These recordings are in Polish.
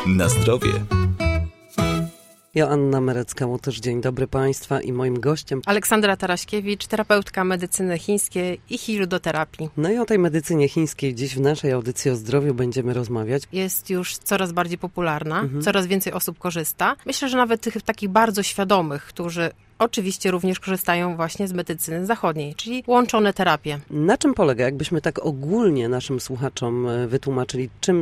Na zdrowie. Joanna Merecka-Łotysz, dzień dobry Państwa i moim gościem Aleksandra Taraśkiewicz, terapeutka medycyny chińskiej i hirudoterapii. No i o tej medycynie chińskiej dziś w naszej audycji o zdrowiu będziemy rozmawiać. Jest już coraz bardziej popularna, coraz więcej osób korzysta. Myślę, że nawet tych takich bardzo świadomych, którzy oczywiście również korzystają właśnie z medycyny zachodniej, czyli łączone terapie. Na czym polega, jakbyśmy tak ogólnie naszym słuchaczom wytłumaczyli, czym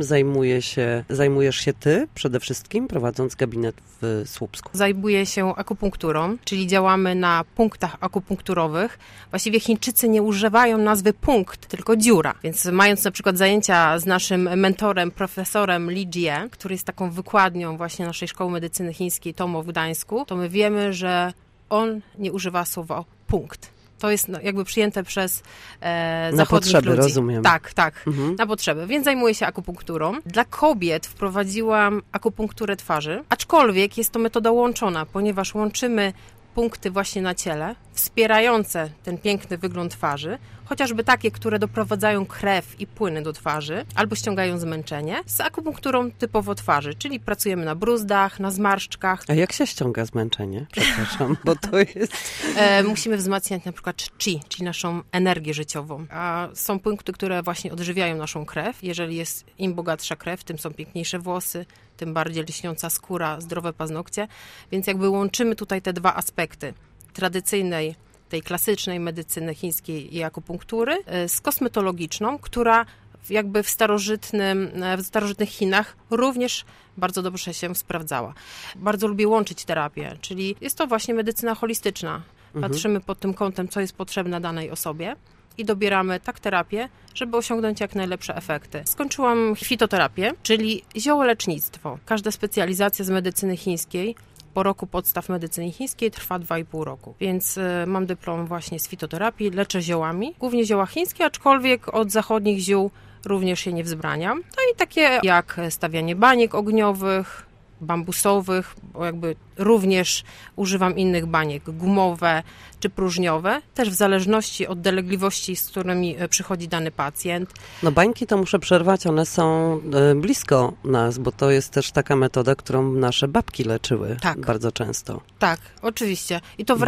zajmujesz się Ty przede wszystkim, prowadząc gabinet w Słupsku? Zajmuję się akupunkturą, czyli działamy na punktach akupunkturowych. Właściwie Chińczycy nie używają nazwy punkt, tylko dziura. Więc mając na przykład zajęcia z naszym mentorem, profesorem Li Jie, który jest taką wykładnią właśnie naszej Szkoły Medycyny Chińskiej TOMO w Gdańsku, to my wiemy, że on nie używa słowa punkt. To jest jakby przyjęte przez zachodnich potrzeby, ludzi. rozumiem. Tak, na potrzeby. Więc zajmuję się akupunkturą. Dla kobiet wprowadziłam akupunkturę twarzy, aczkolwiek jest to metoda łączona, ponieważ łączymy punkty właśnie na ciele, wspierające ten piękny wygląd twarzy, chociażby takie, które doprowadzają krew i płyny do twarzy, albo ściągają zmęczenie, z akupunkturą typowo twarzy, czyli pracujemy na bruzdach, na zmarszczkach. A jak się ściąga zmęczenie? Przepraszam, bo to jest... Musimy wzmacniać na przykład chi, czyli naszą energię życiową. A są punkty, które właśnie odżywiają naszą krew. Jeżeli jest im bogatsza krew, tym są piękniejsze włosy, tym bardziej lśniąca skóra, zdrowe paznokcie. Więc jakby łączymy tutaj te dwa aspekty tradycyjnej, tej klasycznej medycyny chińskiej i akupunktury z kosmetologiczną, która jakby w starożytnych Chinach również bardzo dobrze się sprawdzała. Bardzo lubię łączyć terapię, czyli jest to właśnie medycyna holistyczna. Patrzymy pod tym kątem, co jest potrzebne danej osobie i dobieramy tak terapię, żeby osiągnąć jak najlepsze efekty. Skończyłam fitoterapię, czyli ziołolecznictwo. Każda specjalizacja z medycyny chińskiej po roku podstaw medycyny chińskiej trwa 2,5 roku. Więc mam dyplom właśnie z fitoterapii, leczę ziołami, głównie zioła chińskie, aczkolwiek od zachodnich ziół również się nie wzbraniam. No i takie jak stawianie baniek ogniowych, bambusowych, bo jakby również używam innych baniek, gumowe czy próżniowe, też w zależności od dolegliwości, z którymi przychodzi dany pacjent. No bańki to muszę przerwać, one są blisko nas, bo to jest też taka metoda, którą nasze babki leczyły bardzo często. Tak, oczywiście. I to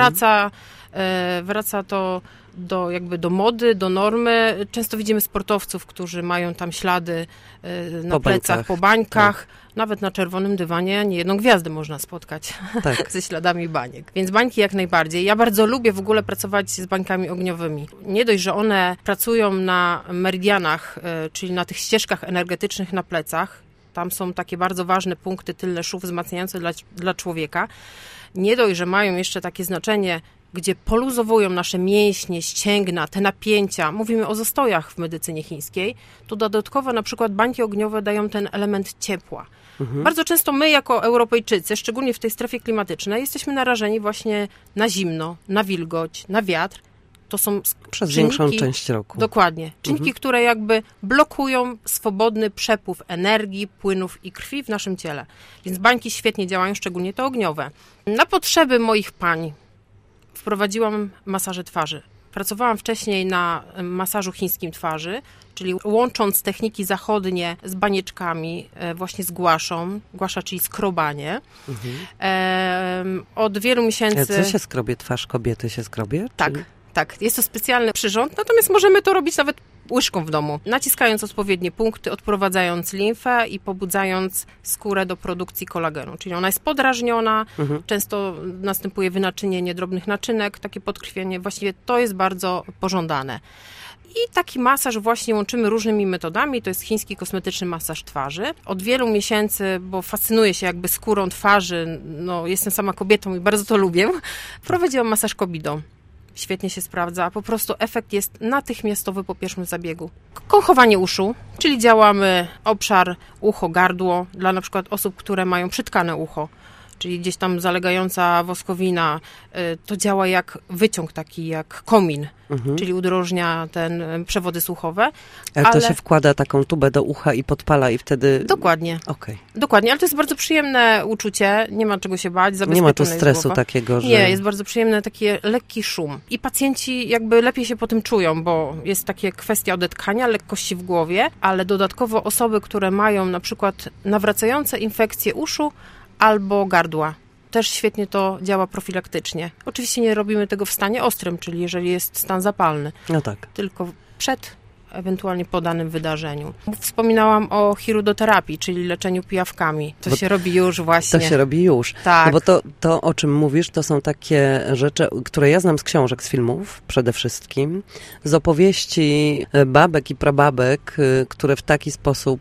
wraca to do mody, do normy. Często widzimy sportowców, którzy mają tam ślady na plecach, po bańkach. Tak. Nawet na czerwonym dywanie niejedną gwiazdę można spotkać ze śladami baniek. Więc bańki jak najbardziej. Ja bardzo lubię w ogóle pracować z bańkami ogniowymi. Nie dość, że one pracują na meridianach, czyli na tych ścieżkach energetycznych na plecach. Tam są takie bardzo ważne punkty tylne szów wzmacniające dla człowieka. Nie dość, że mają jeszcze takie znaczenie, gdzie poluzowują nasze mięśnie, ścięgna, te napięcia. Mówimy o zastojach w medycynie chińskiej. To dodatkowo na przykład bańki ogniowe dają ten element ciepła. Bardzo często my jako Europejczycy, szczególnie w tej strefie klimatycznej, jesteśmy narażeni właśnie na zimno, na wilgoć, na wiatr. To są przez większą część roku. Dokładnie. Czynniki, które jakby blokują swobodny przepływ energii, płynów i krwi w naszym ciele. Więc bańki świetnie działają, szczególnie te ogniowe. Na potrzeby moich pań wprowadziłam masaże twarzy. Pracowałam wcześniej na masażu chińskim twarzy, czyli łącząc techniki zachodnie z banieczkami, właśnie z głaszą. Głasza, czyli skrobanie. Od wielu miesięcy... Co się skrobie? Twarz kobiety się skrobie? Tak. Jest to specjalny przyrząd, natomiast możemy to robić nawet łyżką w domu, naciskając odpowiednie punkty, odprowadzając limfę i pobudzając skórę do produkcji kolagenu. Czyli ona jest podrażniona, często następuje wynaczynienie drobnych naczynek, takie podkrwienie. Właściwie to jest bardzo pożądane. I taki masaż właśnie łączymy różnymi metodami. To jest chiński kosmetyczny masaż twarzy. Od wielu miesięcy, bo fascynuję się jakby skórą twarzy, jestem sama kobietą i bardzo to lubię, prowadziłam masaż Kobido. Świetnie się sprawdza. Po prostu efekt jest natychmiastowy po pierwszym zabiegu. Kąchowanie uszu, czyli działamy obszar ucho, gardło dla na przykład osób, które mają przytkane ucho. czyli gdzieś tam zalegająca woskowina, to działa jak wyciąg taki, jak komin, czyli udrożnia przewody słuchowe. Ale to się wkłada taką tubę do ucha i podpala i wtedy... Dokładnie. Okay. Dokładnie, ale to jest bardzo przyjemne uczucie, nie ma czego się bać. Nie ma tu stresu takiego, że... Nie, jest bardzo przyjemny taki lekki szum. I pacjenci jakby lepiej się po tym czują, bo jest takie kwestia odetkania, lekkości w głowie, ale dodatkowo osoby, które mają na przykład nawracające infekcje uszu albo gardła. Też świetnie to działa profilaktycznie. Oczywiście nie robimy tego w stanie ostrym, czyli jeżeli jest stan zapalny. No tak. Tylko przed, ewentualnie po danym wydarzeniu. Wspominałam o chirudoterapii, czyli leczeniu pijawkami. To się robi już właśnie. To się robi już. Tak. No bo to, o czym mówisz, to są takie rzeczy, które ja znam z książek, z filmów przede wszystkim, z opowieści babek i prababek, które w taki sposób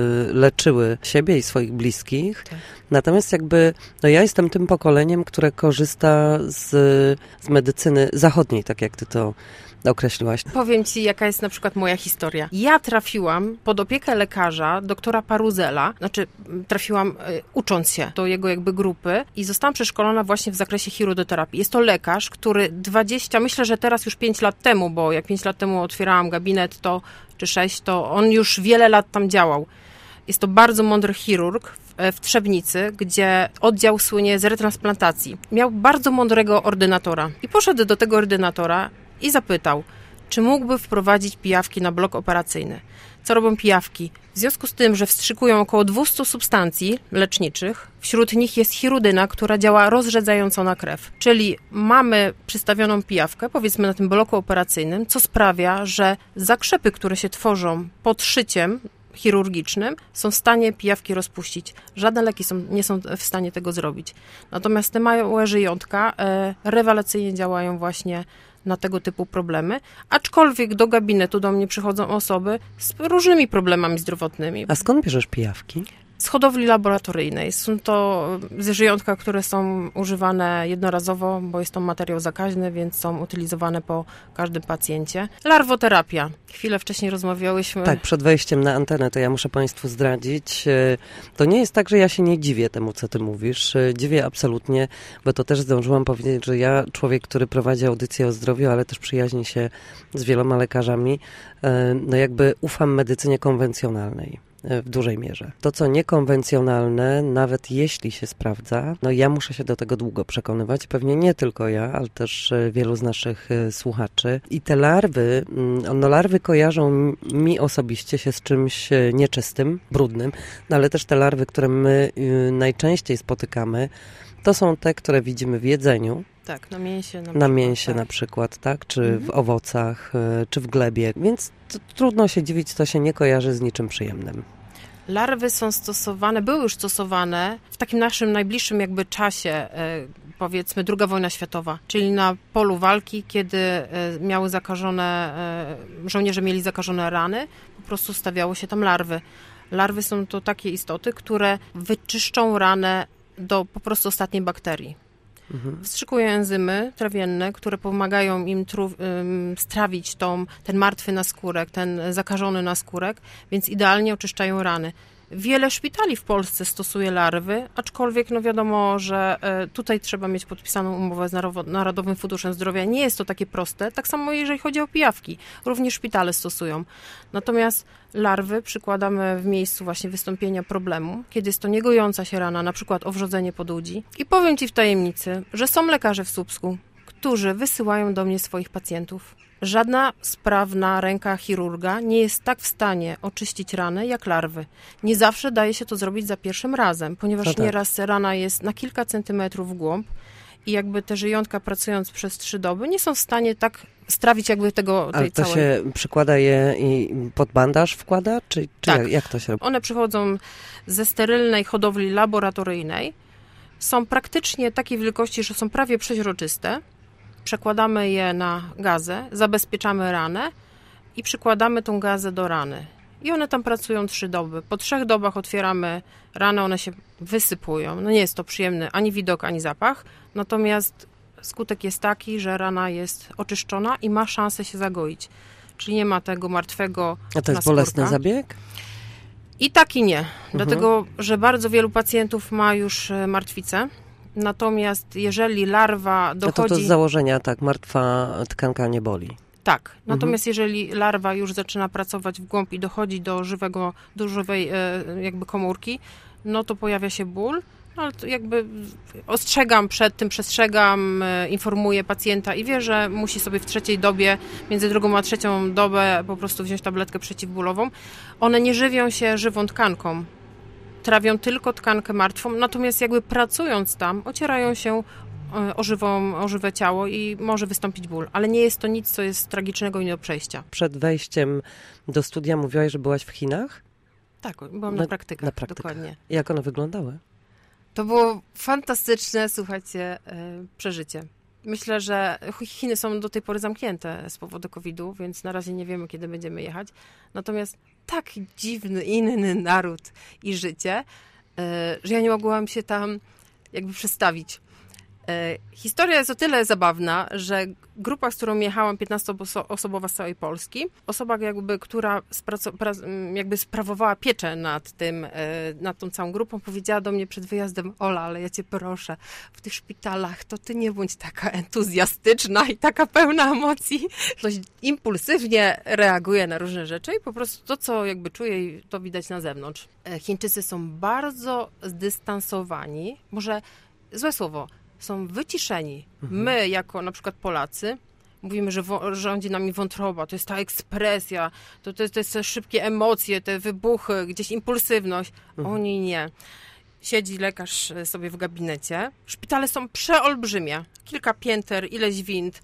leczyły siebie i swoich bliskich. Tak. Natomiast ja jestem tym pokoleniem, które korzysta z medycyny zachodniej, tak jak ty to określiłaś. Powiem ci, jaka jest na przykład moja historia. Ja trafiłam pod opiekę lekarza, doktora Paruzela, trafiłam ucząc się do jego grupy i zostałam przeszkolona właśnie w zakresie chirudoterapii. Jest to lekarz, który myślę, że teraz już 5 lat temu, bo jak 5 lat temu otwierałam gabinet, czy 6, to on już wiele lat tam działał. Jest to bardzo mądry chirurg w Trzebnicy, gdzie oddział słynie z retransplantacji. Miał bardzo mądrego ordynatora i poszedł do tego ordynatora i zapytał, czy mógłby wprowadzić pijawki na blok operacyjny. Co robią pijawki? W związku z tym, że wstrzykują około 200 substancji leczniczych, wśród nich jest chirudyna, która działa rozrzedzająco na krew. Czyli mamy przystawioną pijawkę, powiedzmy na tym bloku operacyjnym, co sprawia, że zakrzepy, które się tworzą pod szyciem chirurgicznym, są w stanie pijawki rozpuścić. Żadne leki nie są w stanie tego zrobić. Natomiast te małe żyjątka rewelacyjnie działają właśnie na tego typu problemy, aczkolwiek do gabinetu do mnie przychodzą osoby z różnymi problemami zdrowotnymi. A skąd bierzesz pijawki? Z hodowli laboratoryjnej. Są to żyjątka, które są używane jednorazowo, bo jest to materiał zakaźny, więc są utylizowane po każdym pacjencie. Larwoterapia. Chwilę wcześniej rozmawiałyśmy. Tak, przed wejściem na antenę to ja muszę Państwu zdradzić. To nie jest tak, że ja się nie dziwię temu, co Ty mówisz. Dziwię absolutnie, bo to też zdążyłam powiedzieć, że ja, człowiek, który prowadzi audycję o zdrowiu, ale też przyjaźni się z wieloma lekarzami, ufam medycynie konwencjonalnej. W dużej mierze. To, co niekonwencjonalne, nawet jeśli się sprawdza, ja muszę się do tego długo przekonywać. Pewnie nie tylko ja, ale też wielu z naszych słuchaczy. I te larwy, larwy kojarzą mi osobiście się z czymś nieczystym, brudnym, ale też te larwy, które my najczęściej spotykamy, to są te, które widzimy w jedzeniu. Tak, na mięsie na przykład, tak? Czy w owocach, czy w glebie. Więc trudno się dziwić, to się nie kojarzy z niczym przyjemnym. Larwy są były już stosowane w takim naszym najbliższym czasie, powiedzmy II wojna światowa, czyli na polu walki, kiedy żołnierze mieli zakażone rany, po prostu stawiało się tam larwy. Larwy są to takie istoty, które wyczyszczą ranę do po prostu ostatniej bakterii. Wstrzykują enzymy trawienne, które pomagają im strawić ten martwy naskórek, ten zakażony naskórek, więc idealnie oczyszczają rany. Wiele szpitali w Polsce stosuje larwy, aczkolwiek wiadomo, że tutaj trzeba mieć podpisaną umowę z Narodowym Funduszem Zdrowia. Nie jest to takie proste, tak samo jeżeli chodzi o pijawki. Również szpitale stosują. Natomiast larwy przykładamy w miejscu właśnie wystąpienia problemu, kiedy jest to niegojąca się rana, na przykład owrzodzenie podłudzi. I powiem Ci w tajemnicy, że są lekarze w Słupsku, którzy wysyłają do mnie swoich pacjentów. Żadna sprawna ręka chirurga nie jest tak w stanie oczyścić rany jak larwy. Nie zawsze daje się to zrobić za pierwszym razem, ponieważ nieraz rana jest na kilka centymetrów w głąb i te żyjątka, pracując przez 3 doby, nie są w stanie tak strawić tej Ale to całej... się przykłada je i pod bandaż wkłada? Czy tak. Jak to się robi? One przychodzą ze sterylnej hodowli laboratoryjnej. Są praktycznie takiej wielkości, że są prawie przeźroczyste. Przekładamy je na gazę, zabezpieczamy ranę i przykładamy tą gazę do rany. I one tam pracują 3 doby. Po 3 dobach otwieramy ranę, one się wysypują. Nie jest to przyjemny ani widok, ani zapach. Natomiast skutek jest taki, że rana jest oczyszczona i ma szansę się zagoić. Czyli nie ma tego martwego naskórka. A to jest bolesny zabieg? I tak i nie. Dlatego, że bardzo wielu pacjentów ma już martwicę. Natomiast jeżeli larwa dochodzi... No to z założenia tak, martwa tkanka nie boli. Tak, natomiast jeżeli larwa już zaczyna pracować w głąb i dochodzi do żywej jakby komórki, no to pojawia się ból, no ale to jakby przestrzegam, informuję pacjenta i wie, że musi sobie w trzeciej dobie, między drugą a trzecią dobę po prostu wziąć tabletkę przeciwbólową. One nie żywią się żywą tkanką, trawią tylko tkankę martwą, natomiast jakby pracując tam, ocierają się o żywe ciało i może wystąpić ból, ale nie jest to nic, co jest tragicznego i nie do przejścia. Przed wejściem do studia mówiłaś, że byłaś w Chinach? Tak, byłam na praktykach, dokładnie. Jak one wyglądały? To było fantastyczne, słuchajcie, przeżycie. Myślę, że Chiny są do tej pory zamknięte z powodu COVID-u, więc na razie nie wiemy, kiedy będziemy jechać. Natomiast tak dziwny, inny naród i życie, że ja nie mogłam się tam jakby przestawić. Historia jest o tyle zabawna, że grupa, z którą jechałam, 15-osobowa z całej Polski, osoba jakby, która sprawowała pieczę nad tą całą grupą, powiedziała do mnie przed wyjazdem: Ola, ale ja cię proszę, w tych szpitalach to ty nie bądź taka entuzjastyczna i taka pełna emocji. Dość impulsywnie reaguje na różne rzeczy i po prostu to, co jakby czuję, to widać na zewnątrz. Chińczycy są bardzo zdystansowani, może złe słowo, są wyciszeni. My, jako na przykład Polacy, mówimy, że rządzi nami wątroba, to jest ta ekspresja, to jest te szybkie emocje, te wybuchy, gdzieś impulsywność. Oni nie. Siedzi lekarz sobie w gabinecie. Szpitale są przeolbrzymie. Kilka pięter, ileś wind.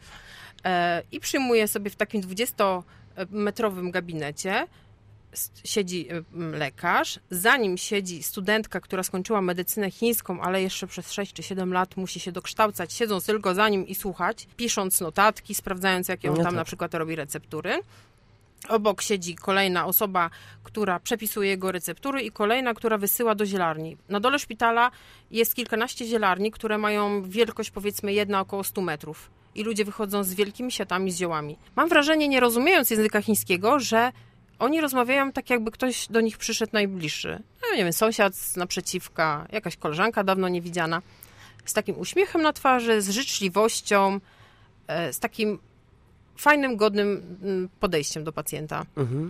I przyjmuje sobie w takim 20-metrowym gabinecie. Siedzi lekarz, za nim siedzi studentka, która skończyła medycynę chińską, ale jeszcze przez 6 czy 7 lat musi się dokształcać, siedząc tylko za nim i słuchać, pisząc notatki, sprawdzając, jakie on tam na przykład robi receptury. Obok siedzi kolejna osoba, która przepisuje jego receptury i kolejna, która wysyła do zielarni. Na dole szpitala jest kilkanaście zielarni, które mają wielkość powiedzmy jedna około 100 metrów. I ludzie wychodzą z wielkimi siatami z ziołami. Mam wrażenie, nie rozumiejąc języka chińskiego, że oni rozmawiają tak, jakby ktoś do nich przyszedł najbliższy. No, nie wiem, sąsiad z naprzeciwka, jakaś koleżanka dawno niewidziana. Z takim uśmiechem na twarzy, z życzliwością, z takim fajnym, godnym podejściem do pacjenta.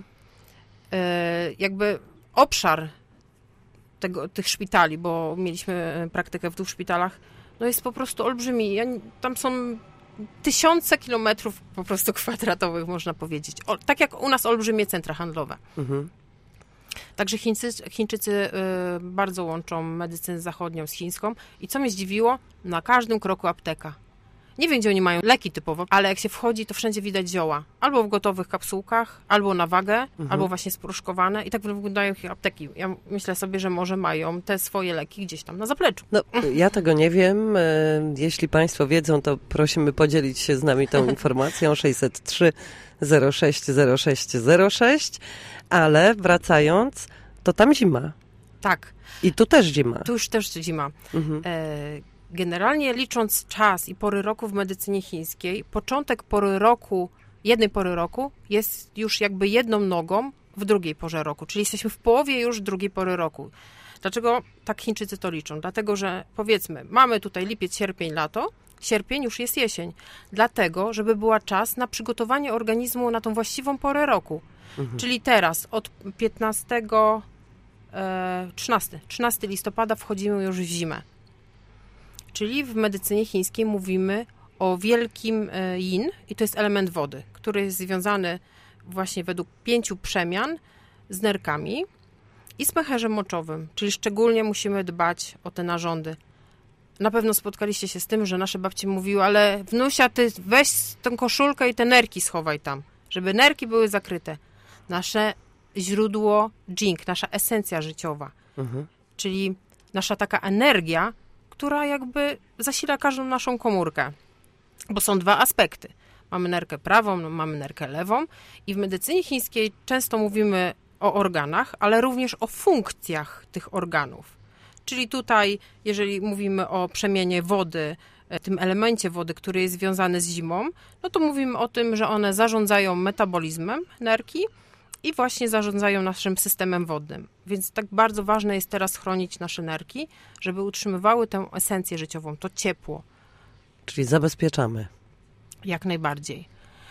Jakby obszar tych szpitali, bo mieliśmy praktykę w 2 szpitalach, no jest po prostu olbrzymi. Tam są tysiące kilometrów po prostu kwadratowych, można powiedzieć. Tak jak u nas olbrzymie centra handlowe. Także Chińczycy bardzo łączą medycynę zachodnią z chińską. I co mnie zdziwiło? Na każdym kroku apteka. Nie wiem, gdzie oni mają leki typowo, ale jak się wchodzi, to wszędzie widać zioła. Albo w gotowych kapsułkach, albo na wagę, albo właśnie spruszkowane. I tak wyglądają ich apteki. Ja myślę sobie, że może mają te swoje leki gdzieś tam na zapleczu. No, ja tego nie wiem. Jeśli Państwo wiedzą, to prosimy podzielić się z nami tą informacją. 603 06 06 06. Ale wracając, to tam zima. Tak. I tu też zima. Tu już też zima. Generalnie licząc czas i pory roku w medycynie chińskiej, początek jednej pory roku jest już jakby jedną nogą w drugiej porze roku, czyli jesteśmy w połowie już drugiej pory roku. Dlaczego tak Chińczycy to liczą? Dlatego, że powiedzmy, mamy tutaj lipiec, sierpień, lato, sierpień już jest jesień. Dlatego, żeby była czas na przygotowanie organizmu na tą właściwą porę roku. Czyli teraz od 13 listopada wchodzimy już w zimę. Czyli w medycynie chińskiej mówimy o wielkim yin i to jest element wody, który jest związany właśnie według 5 przemian z nerkami i z pęcherzem moczowym, czyli szczególnie musimy dbać o te narządy. Na pewno spotkaliście się z tym, że nasze babcie mówiły: ale wnusia, ty weź tę koszulkę i te nerki schowaj tam, żeby nerki były zakryte. Nasze źródło jing, nasza esencja życiowa, czyli nasza taka energia, która jakby zasila każdą naszą komórkę. Bo są 2 aspekty. Mamy nerkę prawą, mamy nerkę lewą i w medycynie chińskiej często mówimy o organach, ale również o funkcjach tych organów. Czyli tutaj, jeżeli mówimy o przemianie wody, tym elemencie wody, który jest związany z zimą, no to mówimy o tym, że one zarządzają metabolizmem nerki i właśnie zarządzają naszym systemem wodnym. Więc tak bardzo ważne jest teraz chronić nasze nerki, żeby utrzymywały tę esencję życiową, to ciepło. Czyli zabezpieczamy. Jak najbardziej.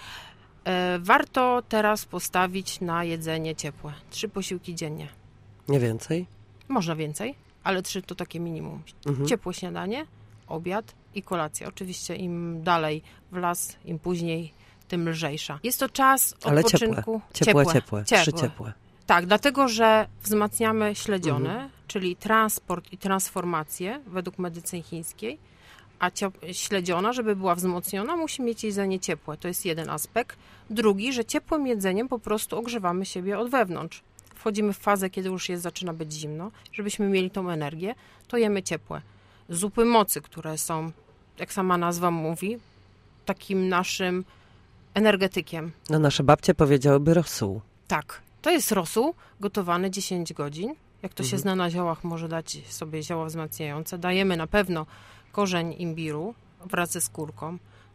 Warto teraz postawić na jedzenie ciepłe. 3 posiłki dziennie. Nie więcej? Można więcej, ale 3 to takie minimum. Ciepłe śniadanie, obiad i kolacja. Oczywiście im dalej w las, im później, tym lżejsza. Jest to czas odpoczynku. Ale ciepłe. 3 ciepłe. Tak, dlatego, że wzmacniamy śledzione, czyli transport i transformację według medycyny chińskiej, a śledziona, żeby była wzmocniona, musi mieć jedzenie ciepłe. To jest jeden aspekt. Drugi, że ciepłym jedzeniem po prostu ogrzewamy siebie od wewnątrz. Wchodzimy w fazę, kiedy już zaczyna być zimno. Żebyśmy mieli tą energię, to jemy ciepłe. Zupy mocy, które są, jak sama nazwa mówi, takim naszym energetykiem. No nasze babcie powiedziałyby rosół. Tak, to jest rosół gotowany 10 godzin. Jak to się zna na ziołach, może dać sobie zioła wzmacniające. Dajemy na pewno korzeń imbiru wraz ze skórką.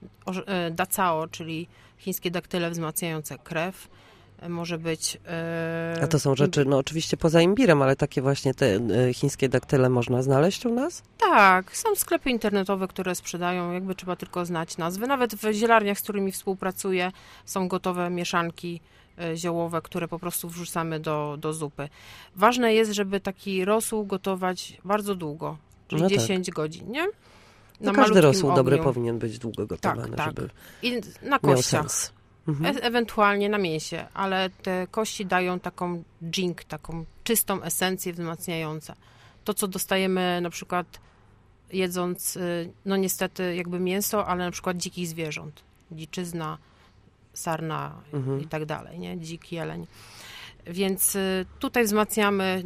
Dacao, czyli chińskie daktyle wzmacniające krew. Może być... A to są rzeczy, no oczywiście poza imbirem, ale takie właśnie te chińskie daktyle można znaleźć u nas? Tak, są sklepy internetowe, które sprzedają, jakby trzeba tylko znać nazwy. Nawet w zielarniach, z którymi współpracuję, są gotowe mieszanki ziołowe, które po prostu wrzucamy do zupy. Ważne jest, żeby taki rosół gotować bardzo długo, czyli no 10 godzin, nie? No każdy rosół dobry powinien być długo gotowany, tak. żeby I na miał kościach. sens. Ewentualnie na mięsie, ale te kości dają taką dżink, taką czystą esencję wzmacniającą. To, co dostajemy na przykład jedząc, no niestety jakby mięso, ale na przykład dzikich zwierząt. Dziczyzna, sarna i tak dalej, nie? Dziki jeleń. Więc tutaj wzmacniamy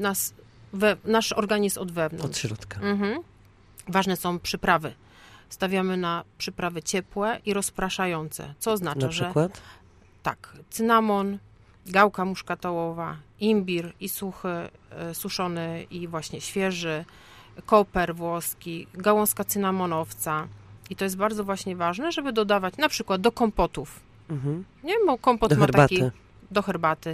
nasz organizm od wewnątrz. Od środka. Ważne są przyprawy. Stawiamy na przyprawy ciepłe i rozpraszające, co oznacza, na przykład? że tak, cynamon, gałka muszkatołowa, imbir i suchy, suszony i właśnie świeży, koper włoski, gałązka cynamonowca. I to jest bardzo właśnie ważne, żeby dodawać na przykład do kompotów. Nie, bo kompot ma taki do herbaty.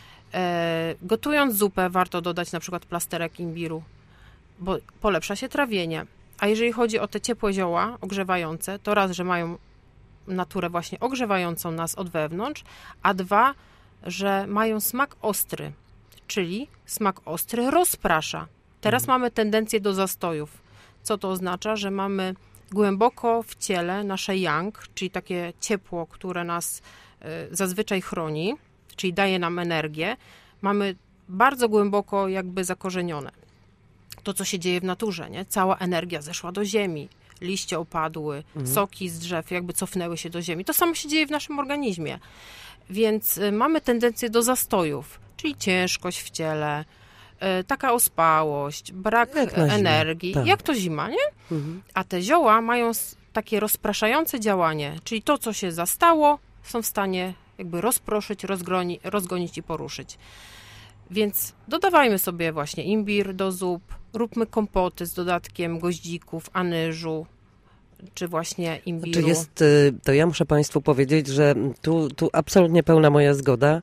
Gotując zupę warto dodać na przykład plasterek imbiru, bo polepsza się trawienie. A jeżeli chodzi o te ciepłe zioła ogrzewające, to raz, że mają naturę właśnie ogrzewającą nas od wewnątrz, a 2, że mają smak ostry, czyli smak ostry rozprasza. Teraz mamy tendencję do zastojów. Co to oznacza? Że mamy głęboko w ciele nasze yang, czyli takie ciepło, które nas zazwyczaj chroni, czyli daje nam energię, mamy bardzo głęboko jakby zakorzenione. To, co się dzieje w naturze, nie? Cała energia zeszła do ziemi, liście opadły, soki z drzew jakby cofnęły się do ziemi. To samo się dzieje w naszym organizmie. Więc mamy tendencję do zastojów, czyli ciężkość w ciele, taka ospałość, brak energii, tak. Jak to zima, nie? A te zioła mają takie rozpraszające działanie, czyli to, co się zastało, są w stanie jakby rozproszyć, rozgonić i poruszyć. Więc dodawajmy sobie właśnie imbir do zup, róbmy kompoty z dodatkiem goździków, anyżu, czy właśnie imbiru. To ja muszę Państwu powiedzieć, że tu absolutnie pełna moja zgoda.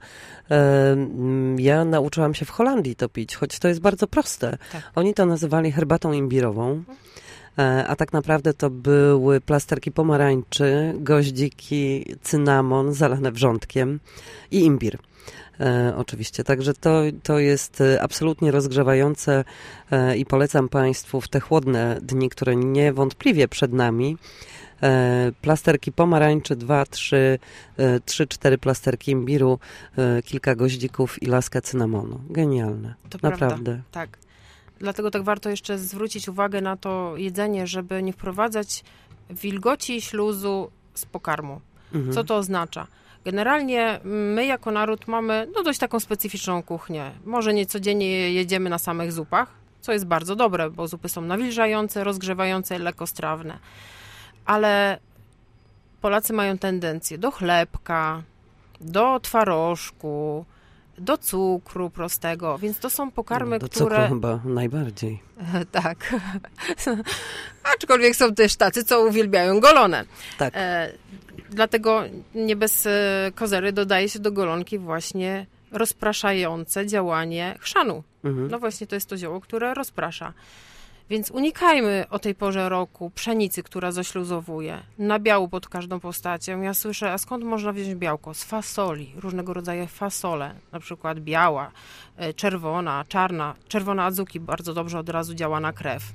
Ja nauczyłam się w Holandii to pić, choć to jest bardzo proste. Tak. Oni to nazywali herbatą imbirową, a tak naprawdę to były plasterki pomarańczy, goździki, cynamon zalane wrzątkiem i imbir. Oczywiście, także to jest absolutnie rozgrzewające i polecam Państwu w te chłodne dni, które niewątpliwie przed nami, plasterki pomarańczy, 2, 3, 4 plasterki imbiru, kilka goździków i laskę cynamonu. Genialne. To naprawdę. Prawda, tak. Dlatego tak warto jeszcze zwrócić uwagę na to jedzenie, żeby nie wprowadzać wilgoci i śluzu z pokarmu. Co to oznacza? Generalnie my jako naród mamy dość taką specyficzną kuchnię. Może nie codziennie jedziemy na samych zupach, co jest bardzo dobre, bo zupy są nawilżające, rozgrzewające, lekkostrawne. Ale Polacy mają tendencję do chlebka, do twarożku, do cukru prostego, więc to są pokarmy, do które... cukru chyba najbardziej. Tak. Aczkolwiek są też tacy, co uwielbiają golone. Tak. Dlatego nie bez kozery dodaje się do golonki właśnie rozpraszające działanie chrzanu. No właśnie to jest to zioło, które rozprasza. Więc unikajmy o tej porze roku pszenicy, która zaśluzowuje, nabiału pod każdą postacią. Ja słyszę, a skąd można wziąć białko? Z fasoli, różnego rodzaju fasole, na przykład biała, czerwona, czarna. Czerwona adzuki bardzo dobrze od razu działa na krew.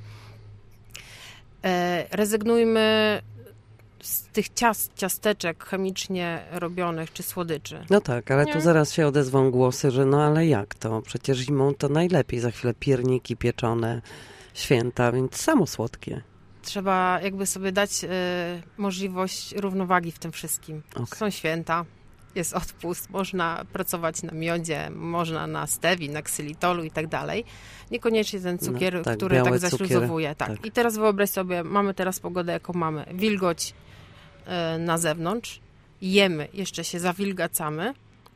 Rezygnujmy z tych ciasteczek chemicznie robionych czy słodyczy. No tak, ale tu zaraz się odezwą głosy, że no ale jak to? Przecież zimą to najlepiej, za chwilę pierniki pieczone, święta, więc samo słodkie. Trzeba jakby sobie dać możliwość równowagi w tym wszystkim. Okay. Są święta, jest odpust, można pracować na miodzie, można na stewi, na ksylitolu i tak dalej. Niekoniecznie ten cukier, tak, który tak zaśluzowuje. Tak. I teraz wyobraź sobie, mamy teraz pogodę, jaką mamy. Wilgoć na zewnątrz, jemy, jeszcze się zawilgacamy,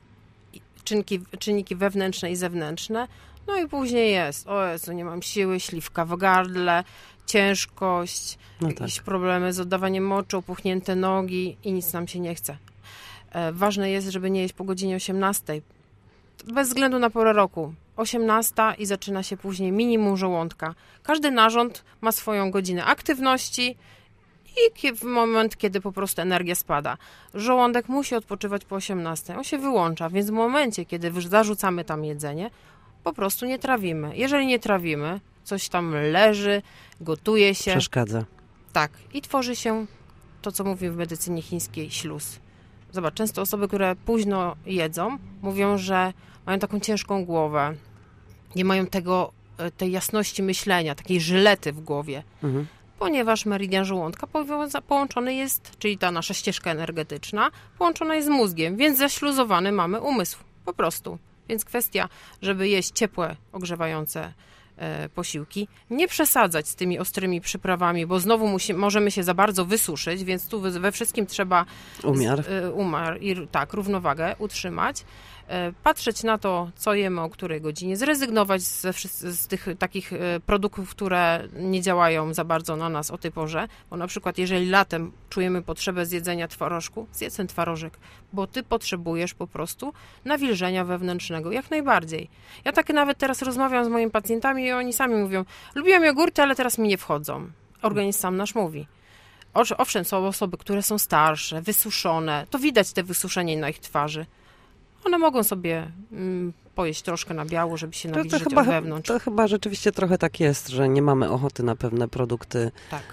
czynniki wewnętrzne i zewnętrzne, no i później jest, o Jezu, nie mam siły, śliwka w gardle, ciężkość, jakieś problemy z oddawaniem moczu, opuchnięte nogi i nic nam się nie chce. Ważne jest, żeby nie jeść po godzinie 18. Bez względu na porę roku. 18 i zaczyna się później minimum żołądka. Każdy narząd ma swoją godzinę aktywności i moment, kiedy po prostu energia spada. Żołądek musi odpoczywać po 18. On się wyłącza, więc w momencie, kiedy zarzucamy tam jedzenie, po prostu nie trawimy. Jeżeli nie trawimy, coś tam leży, gotuje się. Przeszkadza. Tak. I tworzy się to, co mówimy w medycynie chińskiej, śluz. Zobacz, często osoby, które późno jedzą, mówią, że mają taką ciężką głowę, nie mają tej jasności myślenia, takiej żylety w głowie, ponieważ meridian żołądka połączony jest, czyli ta nasza ścieżka energetyczna, połączona jest z mózgiem, więc zaśluzowany mamy umysł, po prostu. Więc kwestia, żeby jeść ciepłe, ogrzewające posiłki, nie przesadzać z tymi ostrymi przyprawami, bo znowu możemy się za bardzo wysuszyć, więc tu we wszystkim trzeba umiar i równowagę utrzymać. Patrzeć na to, co jemy, o której godzinie, zrezygnować z tych takich produktów, które nie działają za bardzo na nas o tej porze, bo na przykład jeżeli latem czujemy potrzebę zjedzenia twarożku, zjedz ten twarożek, bo ty potrzebujesz po prostu nawilżenia wewnętrznego, jak najbardziej. Ja tak nawet teraz rozmawiam z moimi pacjentami i oni sami mówią, lubiłam jogurty, ale teraz mi nie wchodzą. Organizm sam nasz mówi. Owszem, są osoby, które są starsze, wysuszone, to widać te wysuszenie na ich twarzy. One mogą sobie pojeść troszkę na biało, żeby się nawilżyć od wewnątrz. To chyba rzeczywiście trochę tak jest, że nie mamy ochoty na pewne produkty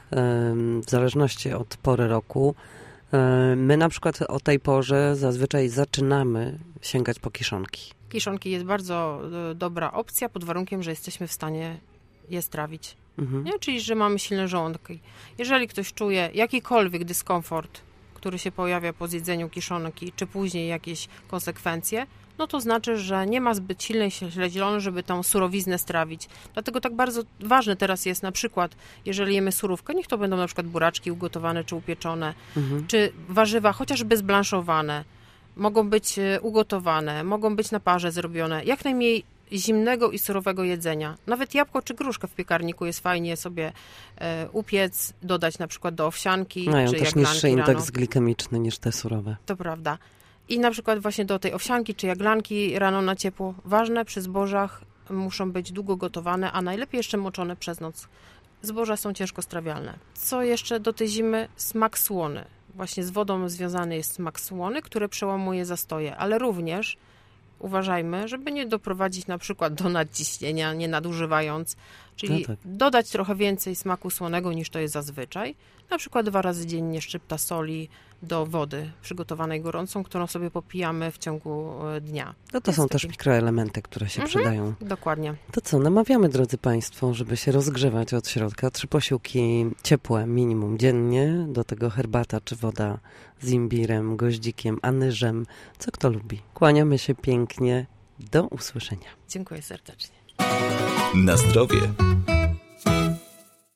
w zależności od pory roku. My na przykład o tej porze zazwyczaj zaczynamy sięgać po kiszonki. Kiszonki jest bardzo dobra opcja, pod warunkiem, że jesteśmy w stanie je strawić. Nie? Czyli, że mamy silne żołądki. Jeżeli ktoś czuje jakikolwiek dyskomfort, który się pojawia po zjedzeniu kiszonki, czy później jakieś konsekwencje, no to znaczy, że nie ma zbyt silnej śledzionej, zielony, żeby tą surowiznę strawić. Dlatego tak bardzo ważne teraz jest na przykład, jeżeli jemy surówkę, niech to będą na przykład buraczki ugotowane czy upieczone, czy warzywa chociażby zblanszowane, mogą być ugotowane, mogą być na parze zrobione, jak najmniej zimnego i surowego jedzenia. Nawet jabłko czy gruszkę w piekarniku jest fajnie sobie upiec, dodać na przykład do owsianki. Mają czy też niższy indeks glikemiczny niż te surowe. To prawda. I na przykład właśnie do tej owsianki czy jaglanki rano na ciepło. Ważne, przy zbożach muszą być długo gotowane, a najlepiej jeszcze moczone przez noc. Zboża są ciężko strawialne. Co jeszcze do tej zimy? Smak słony. Właśnie z wodą związany jest smak słony, który przełamuje zastoje, ale również uważajmy, żeby nie doprowadzić na przykład do nadciśnienia, nie nadużywając, czyli dodać trochę więcej smaku słonego niż to jest zazwyczaj. Na przykład 2 razy dziennie szczypta soli do wody przygotowanej gorącą, którą sobie popijamy w ciągu dnia. No to są też mikroelementy, które się przydają. Dokładnie. To co, namawiamy, drodzy Państwo, żeby się rozgrzewać od środka. 3 posiłki ciepłe minimum dziennie, do tego herbata czy woda z imbirem, goździkiem, anyżem, co kto lubi. Kłaniamy się pięknie. Do usłyszenia. Dziękuję serdecznie. Na zdrowie.